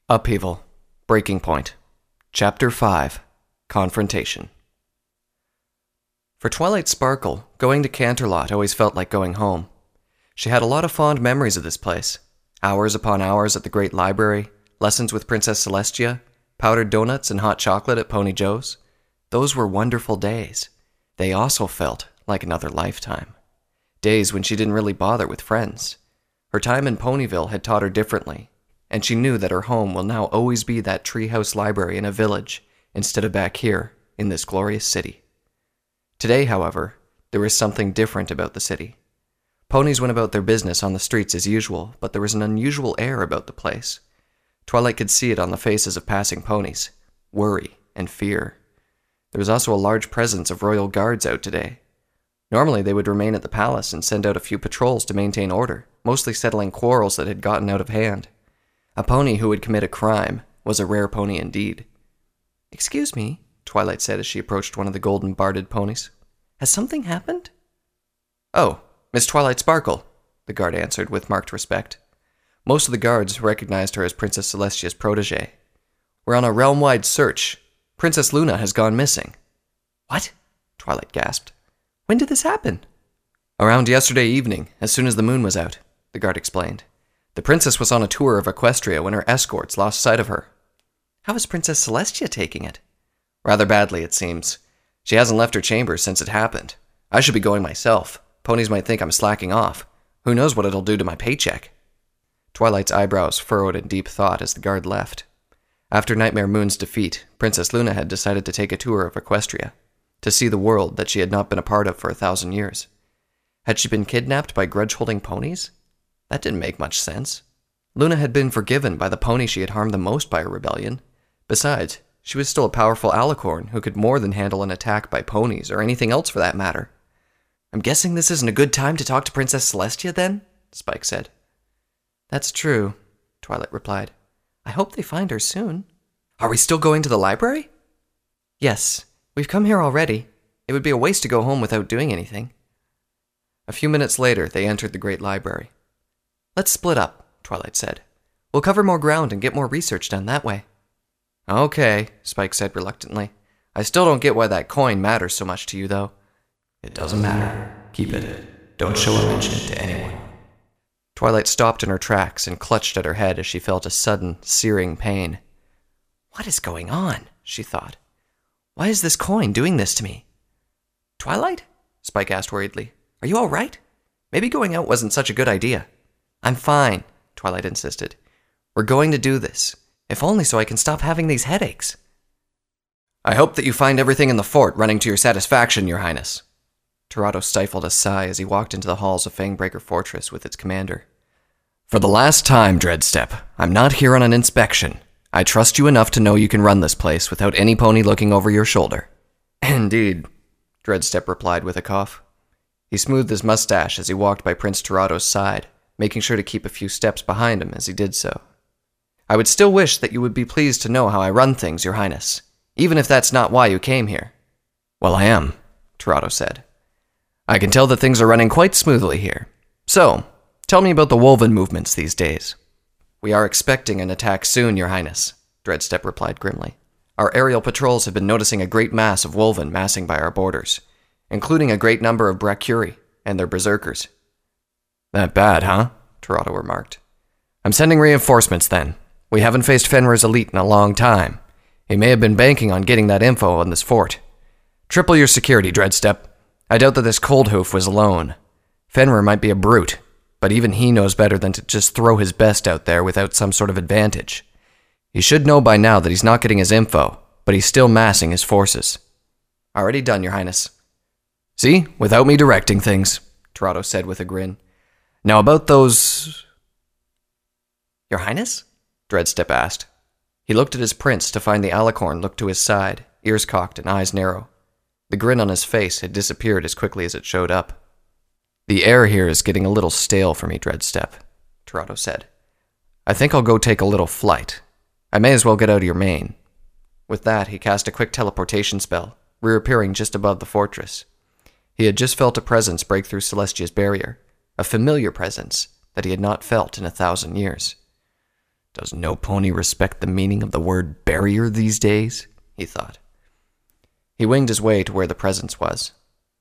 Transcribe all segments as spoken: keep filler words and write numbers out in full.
Upheaval. Breaking Point. Chapter five. Confrontation. For Twilight Sparkle, going to Canterlot always felt like going home. She had a lot of fond memories of this place. Hours upon hours at the Great Library, lessons with Princess Celestia, powdered donuts and hot chocolate at Pony Joe's. Those were wonderful days. They also felt like another lifetime. Days when she didn't really bother with friends. Her time in Ponyville had taught her differently, and she knew that her home will now always be that treehouse library in a village, instead of back here in this glorious city. Today, however, there was something different about the city. Ponies went about their business on the streets as usual, but there was an unusual air about the place. Twilight could see it on the faces of passing ponies. Worry and fear. There was also a large presence of royal guards out today. Normally they would remain at the palace and send out a few patrols to maintain order, mostly settling quarrels that had gotten out of hand. A pony who would commit a crime was a rare pony indeed. "Excuse me," Twilight said as she approached one of the golden barded ponies. "Has something happened?" "Oh, Miss Twilight Sparkle," the guard answered with marked respect. Most of the guards recognized her as Princess Celestia's protege. "We're on a realm-wide search. Princess Luna has gone missing." "What?" Twilight gasped. "When did this happen?" "Around yesterday evening, as soon as the moon was out," the guard explained. "The princess was on a tour of Equestria when her escorts lost sight of her." "How is Princess Celestia taking it?" "Rather badly, it seems. She hasn't left her chambers since it happened. I should be going myself. Ponies might think I'm slacking off. Who knows what it'll do to my paycheck?" Twilight's eyebrows furrowed in deep thought as the guard left. After Nightmare Moon's defeat, Princess Luna had decided to take a tour of Equestria, to see the world that she had not been a part of for a thousand years. Had she been kidnapped by grudge-holding ponies? That didn't make much sense. Luna had been forgiven by the pony she had harmed the most by her rebellion. Besides, she was still a powerful alicorn who could more than handle an attack by ponies or anything else for that matter. "I'm guessing this isn't a good time to talk to Princess Celestia, then?" Spike said. "That's true," Twilight replied. "I hope they find her soon." "Are we still going to the library?" "Yes. We've come here already. It would be a waste to go home without doing anything." A few minutes later, they entered the Great Library. "Let's split up," Twilight said. "We'll cover more ground and get more research done that way." "Okay," Spike said reluctantly. "I still don't get why that coin matters so much to you, though." "It doesn't matter. Keep it. Don't show or mention it to anyone." Twilight stopped in her tracks and clutched at her head as she felt a sudden, searing pain. "What is going on?" she thought. "Why is this coin doing this to me?" "Twilight?" Spike asked worriedly. "Are you all right? Maybe going out wasn't such a good idea." "I'm fine," Twilight insisted. "We're going to do this, if only so I can stop having these headaches." "I hope that you find everything in the fort running to your satisfaction, Your Highness." Torado stifled a sigh as he walked into the halls of Fangbreaker Fortress with its commander. "For the last time, Dreadstep, I'm not here on an inspection. I trust you enough to know you can run this place without any pony looking over your shoulder." "Indeed," Dreadstep replied with a cough. He smoothed his mustache as he walked by Prince Terado's side, making sure to keep a few steps behind him as he did so. "I would still wish that you would be pleased to know how I run things, Your Highness, even if that's not why you came here." "Well, I am," Terado said. "I can tell that things are running quite smoothly here. So, tell me about the Wolven movements these days." "We are expecting an attack soon, Your Highness," Dreadstep replied grimly. "Our aerial patrols have been noticing a great mass of Wolven massing by our borders, including a great number of Brachyuri and their berserkers." "That bad, huh?" Terado remarked. "I'm sending reinforcements then. We haven't faced Fenrir's elite in a long time. He may have been banking on getting that info on this fort. Triple your security, Dreadstep. I doubt that this Coldhoof was alone. Fenrir might be a brute, but even he knows better than to just throw his best out there without some sort of advantage. He should know by now that he's not getting his info, but he's still massing his forces." "Already done, Your Highness." "See, without me directing things," Terado said with a grin. "Now about those..." "Your Highness?" Dreadstep asked. He looked at his prince to find the alicorn looked to his side, ears cocked and eyes narrow. The grin on his face had disappeared as quickly as it showed up. "The air here is getting a little stale for me, Dreadstep," Terado said. "I think I'll go take a little flight. I may as well get out of your mane." With that, he cast a quick teleportation spell, reappearing just above the fortress. He had just felt a presence break through Celestia's barrier, a familiar presence that he had not felt in a thousand years. Does no pony respect the meaning of the word barrier these days? He thought. He winged his way to where the presence was.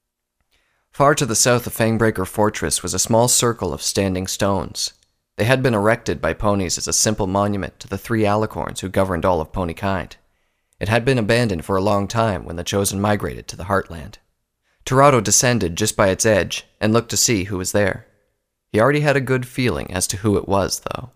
Far to the south of Fangbreaker Fortress was a small circle of standing stones. They had been erected by ponies as a simple monument to the three alicorns who governed all of ponykind. It had been abandoned for a long time when the Chosen migrated to the Heartland. Torado descended just by its edge and looked to see who was there. He already had a good feeling as to who it was, though.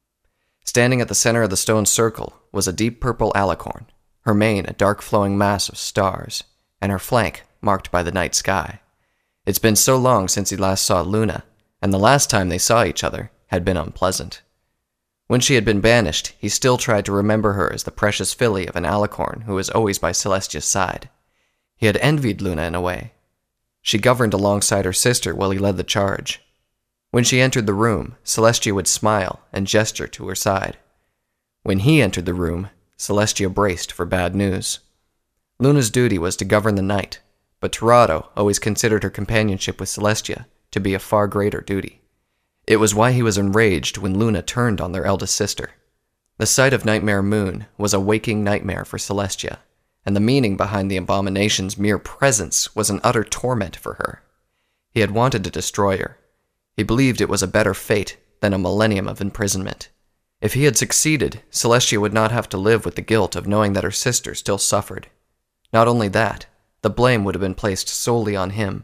Standing at the center of the stone circle was a deep purple alicorn, her mane a dark flowing mass of stars, and her flank marked by the night sky. It's been so long since he last saw Luna, and the last time they saw each other had been unpleasant. When she had been banished, he still tried to remember her as the precious filly of an alicorn who was always by Celestia's side. He had envied Luna in a way. She governed alongside her sister while he led the charge. When she entered the room, Celestia would smile and gesture to her side. When he entered the room, Celestia braced for bad news. Luna's duty was to govern the night, but Torado always considered her companionship with Celestia to be a far greater duty. It was why he was enraged when Luna turned on their eldest sister. The sight of Nightmare Moon was a waking nightmare for Celestia, and the meaning behind the abomination's mere presence was an utter torment for her. He had wanted to destroy her. He believed it was a better fate than a millennium of imprisonment. If he had succeeded, Celestia would not have to live with the guilt of knowing that her sister still suffered. Not only that, the blame would have been placed solely on him.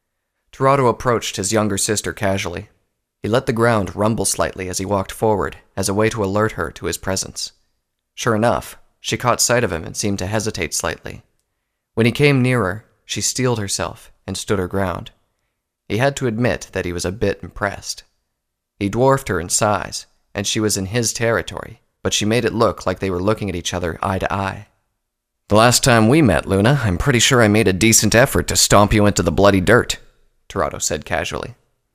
Torado approached his younger sister casually. He let the ground rumble slightly as he walked forward, as a way to alert her to his presence. Sure enough, she caught sight of him and seemed to hesitate slightly. When he came nearer, she steeled herself and stood her ground. He had to admit that he was a bit impressed. He dwarfed her in size, and she was in his territory, but she made it look like they were looking at each other eye to eye. "The last time we met, Luna, I'm pretty sure I made a decent effort to stomp you into the bloody dirt," Torado said casually.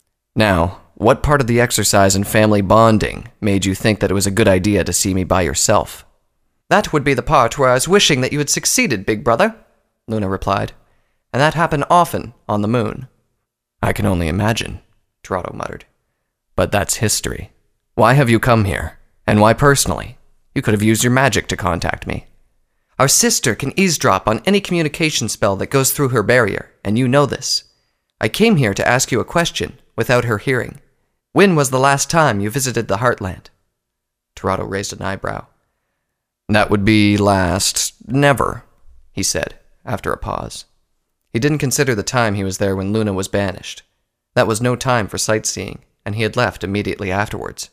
"Now, what part of the exercise and family bonding made you think that it was a good idea to see me by yourself?" "That would be the part where I was wishing that you had succeeded, big brother," Luna replied. "And that happened often on the moon." "I can only imagine," Torado muttered. "But that's history. Why have you come here? And why personally? You could have used your magic to contact me." "Our sister can eavesdrop on any communication spell that goes through her barrier, and you know this. I came here to ask you a question without her hearing. When was the last time you visited the Heartland?" Torado raised an eyebrow. "That would be last... never," he said, after a pause. He didn't consider the time he was there when Luna was banished. That was no time for sightseeing, and he had left immediately afterwards.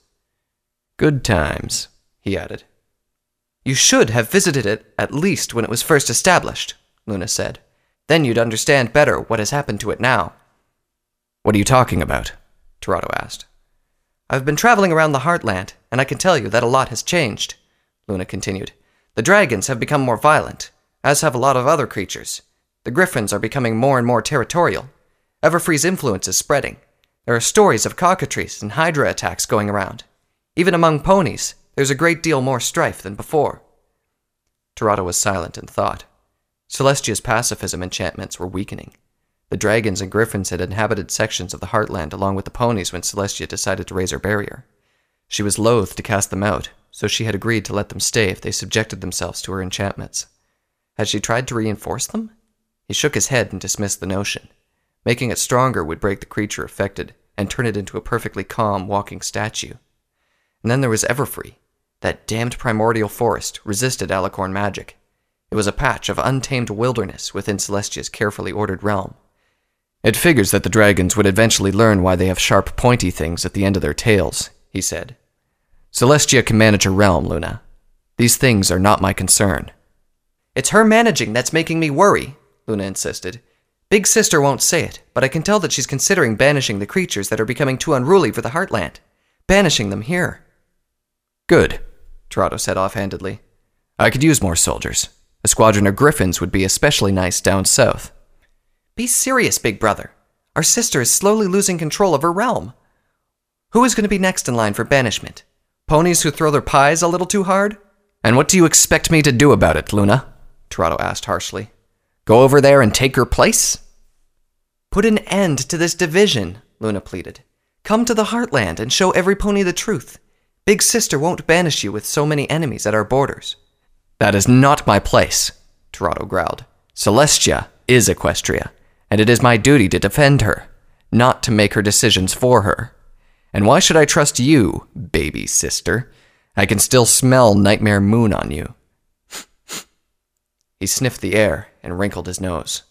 "Good times," he added. "You should have visited it at least when it was first established," Luna said. "Then you'd understand better what has happened to it now." "What are you talking about?" Torado asked. "I've been traveling around the Heartland, and I can tell you that a lot has changed," Luna continued. "The dragons have become more violent, as have a lot of other creatures. The griffins are becoming more and more territorial. Everfree's influence is spreading. There are stories of cockatrice and hydra attacks going around. Even among ponies, there's a great deal more strife than before." Torado was silent in thought. Celestia's pacifism enchantments were weakening. The dragons and griffins had inhabited sections of the Heartland along with the ponies when Celestia decided to raise her barrier. She was loath to cast them out, so she had agreed to let them stay if they subjected themselves to her enchantments. Had she tried to reinforce them? He shook his head and dismissed the notion. Making it stronger would break the creature affected and turn it into a perfectly calm, walking statue. And then there was Everfree. That damned primordial forest resisted alicorn magic. It was a patch of untamed wilderness within Celestia's carefully ordered realm. "It figures that the dragons would eventually learn why they have sharp, pointy things at the end of their tails," he said. "Celestia can manage her realm, Luna. These things are not my concern." "It's her managing that's making me worry," Luna insisted. "Big Sister won't say it, but I can tell that she's considering banishing the creatures that are becoming too unruly for the Heartland. Banishing them here." "Good," Torado said offhandedly. "I could use more soldiers. A squadron of griffins would be especially nice down south." "Be serious, big brother. Our sister is slowly losing control of her realm. Who is going to be next in line for banishment? Ponies who throw their pies a little too hard?" "And what do you expect me to do about it, Luna?" Torado asked harshly. "Go over there and take her place?" "Put an end to this division," Luna pleaded. "Come to the Heartland and show every pony the truth. Big Sister won't banish you with so many enemies at our borders. That is not my place, Toronto growled. Celestia is Equestria, and it is my duty to defend her, not to make her decisions for her. And why should I trust you, baby sister? I can still smell Nightmare Moon on you. He sniffed the air and wrinkled his nose.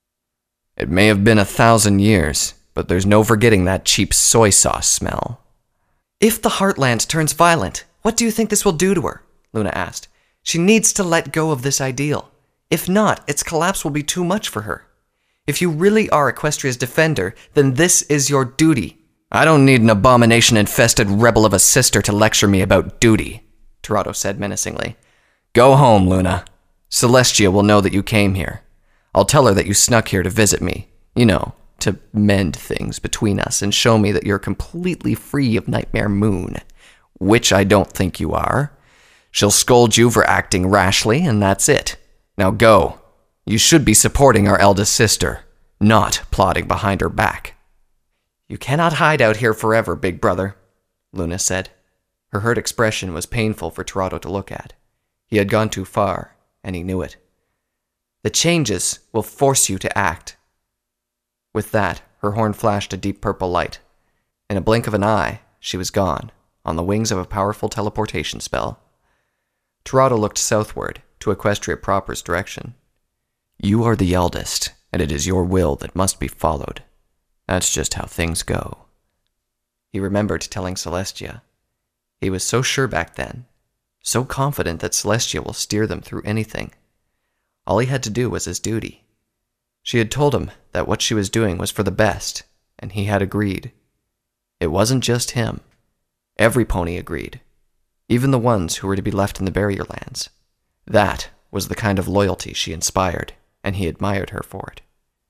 It may have been a thousand years, but there's no forgetting that cheap soy sauce smell. If the Heartland turns violent, what do you think this will do to her? Luna asked. She needs to let go of this ideal. If not, its collapse will be too much for her. If you really are Equestria's defender, then this is your duty. I don't need an abomination-infested rebel of a sister to lecture me about duty, Toronto said menacingly. Go home, Luna. Celestia will know that you came here. I'll tell her that you snuck here to visit me. You know, to mend things between us and show me that you're completely free of Nightmare Moon, which I don't think you are. She'll scold you for acting rashly, and that's it. Now go. You should be supporting our eldest sister, not plotting behind her back. You cannot hide out here forever, big brother, Luna said. Her hurt expression was painful for Toronto to look at. He had gone too far, and he knew it. The changes will force you to act. With that, her horn flashed a deep purple light. In a blink of an eye, she was gone, on the wings of a powerful teleportation spell. Toronto looked southward, to Equestria proper's direction. You are the eldest, and it is your will that must be followed. That's just how things go. He remembered telling Celestia. He was so sure back then, so confident that Celestia will steer them through anything. All he had to do was his duty. She had told him that what she was doing was for the best, and he had agreed. It wasn't just him. Every pony agreed, even the ones who were to be left in the barrier lands. That was the kind of loyalty she inspired, and he admired her for it.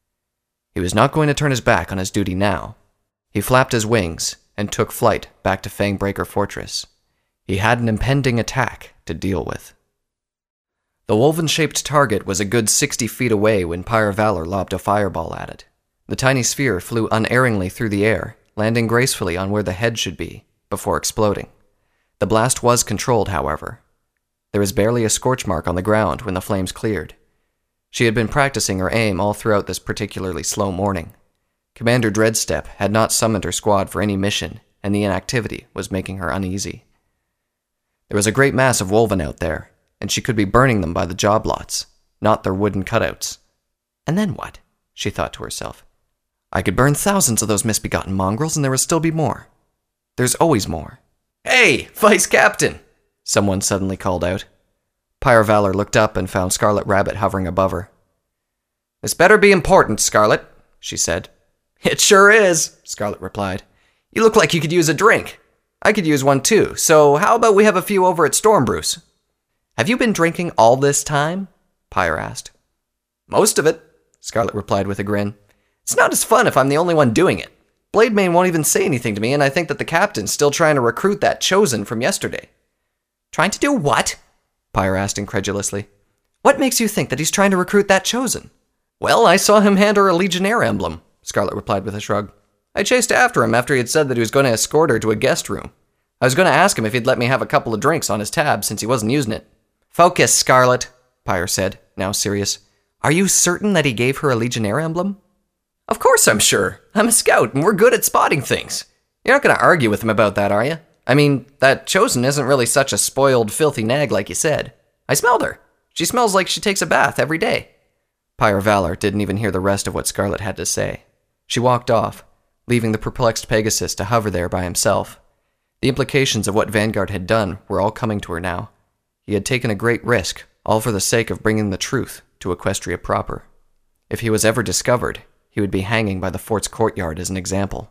He was not going to turn his back on his duty now. He flapped his wings and took flight back to Fangbreaker Fortress. He had an impending attack to deal with. The woven-shaped target was a good sixty feet away when Pyre Valor lobbed a fireball at it. The tiny sphere flew unerringly through the air, landing gracefully on where the head should be, before exploding. The blast was controlled, however. There was barely a scorch mark on the ground when the flames cleared. She had been practicing her aim all throughout this particularly slow morning. Commander Dreadstep had not summoned her squad for any mission, and the inactivity was making her uneasy. There was a great mass of Wolven out there, and she could be burning them by the job lots, not their wooden cutouts. And then what? She thought to herself. I could burn thousands of those misbegotten mongrels, and there would still be more. There's always more. Hey, Vice Captain! Someone suddenly called out. Pyre Valor looked up and found Scarlet Rabbit hovering above her. This better be important, Scarlet, she said. It sure is, Scarlet replied. You look like you could use a drink. I could use one too, so how about we have a few over at Stormbruce? Have you been drinking all this time? Pyre asked. Most of it, Scarlet replied with a grin. It's not as fun if I'm the only one doing it. Blademane won't even say anything to me, and I think that the captain's still trying to recruit that Chosen from yesterday. Trying to do what? Pyre asked incredulously. What makes you think that he's trying to recruit that Chosen? Well, I saw him hand her a Legionnaire emblem, Scarlet replied with a shrug. I chased after him after he had said that he was going to escort her to a guest room. I was going to ask him if he'd let me have a couple of drinks on his tab since he wasn't using it. Focus, Scarlet, Pyre said, now serious. Are you certain that he gave her a Legionnaire emblem? Of course I'm sure. I'm a scout, and we're good at spotting things. You're not going to argue with him about that, are you? I mean, that Chosen isn't really such a spoiled, filthy nag like you said. I smelled her. She smells like she takes a bath every day. Pyre Valor didn't even hear the rest of what Scarlet had to say. She walked off, leaving the perplexed Pegasus to hover there by himself. The implications of what Vanguard had done were all coming to her now. He had taken a great risk, all for the sake of bringing the truth to Equestria proper. If he was ever discovered, he would be hanging by the fort's courtyard as an example.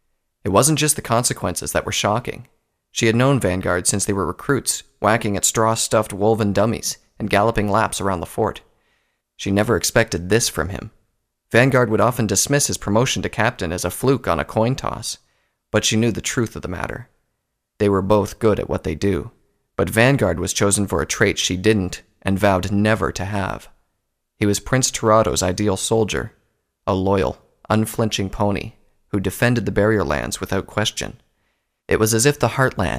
It wasn't just the consequences that were shocking. She had known Vanguard since they were recruits, whacking at straw-stuffed Wolven dummies and galloping laps around the fort. She never expected this from him. Vanguard would often dismiss his promotion to captain as a fluke on a coin toss, but she knew the truth of the matter. They were both good at what they do, but Vanguard was chosen for a trait she didn't and vowed never to have. He was Prince Toronto's ideal soldier, a loyal, unflinching pony who defended the barrier lands without question. It was as if the Heartland,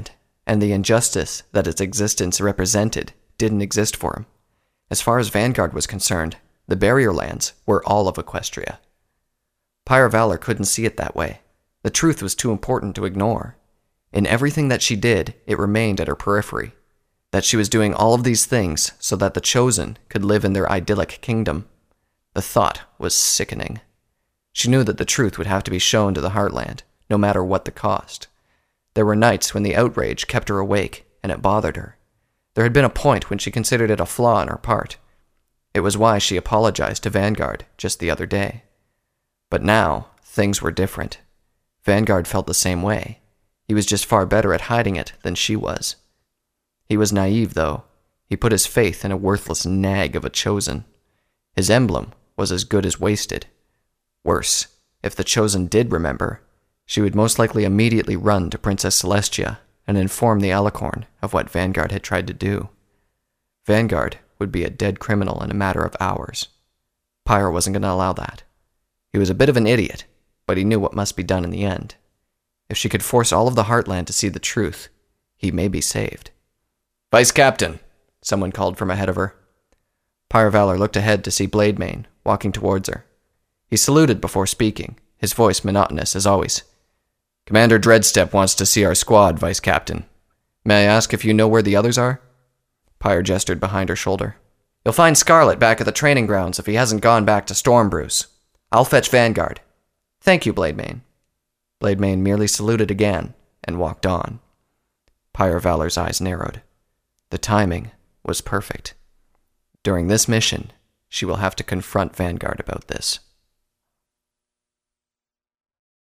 and the injustice that its existence represented didn't exist for him. As far as Vanguard was concerned, the barrier lands were all of Equestria. Pyre Valor couldn't see it that way. The truth was too important to ignore. In everything that she did, it remained at her periphery. That she was doing all of these things so that the Chosen could live in their idyllic kingdom. The thought was sickening. She knew that the truth would have to be shown to the Heartland, no matter what the cost. There were nights when the outrage kept her awake, and it bothered her. There had been a point when she considered it a flaw on her part. It was why she apologized to Vanguard just the other day. But now, things were different. Vanguard felt the same way. He was just far better at hiding it than she was. He was naive, though. He put his faith in a worthless nag of a Chosen. His emblem was as good as wasted. Worse, if the Chosen did remember, she would most likely immediately run to Princess Celestia and inform the Alicorn of what Vanguard had tried to do. Vanguard would be a dead criminal in a matter of hours. Pyre wasn't going to allow that. He was a bit of an idiot, but he knew what must be done in the end. If she could force all of the Heartland to see the truth, he may be saved. "Vice Captain," someone called from ahead of her. Pyre Valor looked ahead to see Blademane walking towards her. He saluted before speaking, his voice monotonous as always. "Commander Dreadstep wants to see our squad, Vice Captain. May I ask if you know where the others are?" Pyre gestured behind her shoulder. "You'll find Scarlet back at the training grounds if he hasn't gone back to Stormbruce. I'll fetch Vanguard." "Thank you, Blademane." Blademane merely saluted again and walked on. Pyre Valor's eyes narrowed. The timing was perfect. During this mission, she will have to confront Vanguard about this.